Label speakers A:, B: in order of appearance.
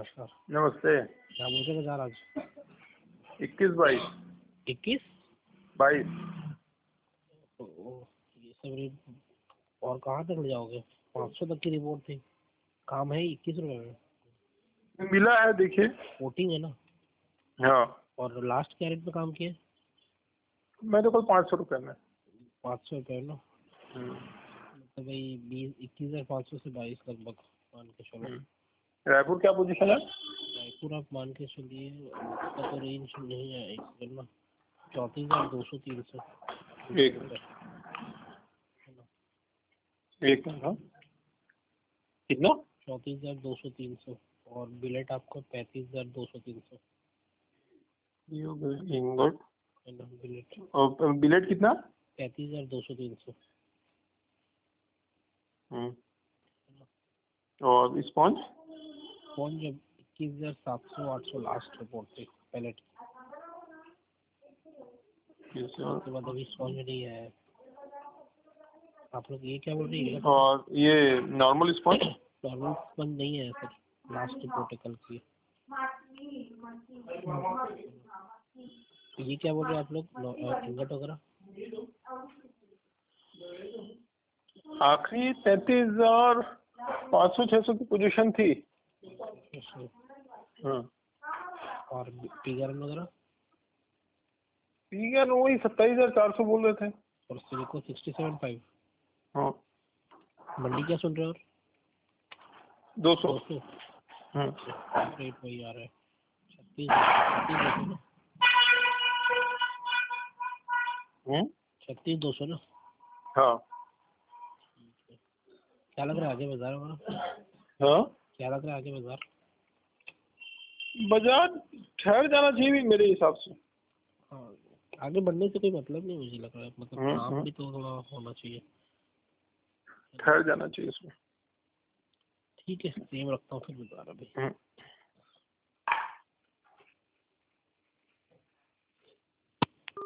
A: नमस्कार।
B: नमस्ते।
A: क्या बोल रहे बाजार आज?
B: 21-22।
A: 21-22? ये सब रेट और कहाँ तक ले जाओगे? 500 तक की रिपोर्ट थी। काम है 21 रुपये में।
B: मिला है, देखिए।
A: वोटिंग है ना?
B: हाँ।
A: और लास्ट क्या रेट पे काम किया?
B: मैं तो कल 500 रुपये में।
A: 500 रुपये ना? तो भाई 21,500 से 22 लगभग मान के चलो।
B: रायपुर क्या पोजीशन है?
A: रायपुर आप मान के चलिए, उसका तो रेंज नहीं है एक सेकंड ना। 34,200-300।
B: एक मिनट। हाँ, कितना?
A: 34,200-300 और बिलेट आपको 35,200-300
B: इंगोट
A: है ना। बिलेट
B: और बिलेट कितना?
A: 35,200-300।
B: और स्पॉन्ज?
A: स्पॉन्ज 21,700-800 लास्ट रिपोर्ट थी पैलेट। उसके बाद अभी स्पॉन्ज नहीं है। आप लोग ये क्या बोल रहे हैं?
B: और ये नॉर्मल स्पॉन्ज?
A: नॉर्मल स्पॉन्ज नहीं है सर, लास्ट रिपोर्ट है कल की। ये क्या बोल रहे हैं आप लोग? इंगट वगैरह
B: आखिरी 33,500-600 की पोजीशन थी।
A: और पीगरन वगैरह?
B: पीगन वही 27,400 बोल रहे थे।
A: और सिलिको 67.5।
B: हाँ।
A: मंडी क्या सुन रहे हो?
B: 200।
A: रेट वही आ रहा है 36 36,200 ना?
B: हाँ।
A: क्या लग रहा है आगे बाजार हमारा?
B: हाँ,
A: क्या लग रहा है आगे बाजार?
B: बाजार ठहर जाना चाहिए मेरे हिसाब से।
A: हाँ, आगे बढ़ने से कोई मतलब नहीं मुझे लग रहा है। मतलब काम भी तो थोड़ा होना चाहिए।
B: ठहर जाना चाहिए इसमें।
A: ठीक है, सेम रखता हूँ फिर बाजार अभी।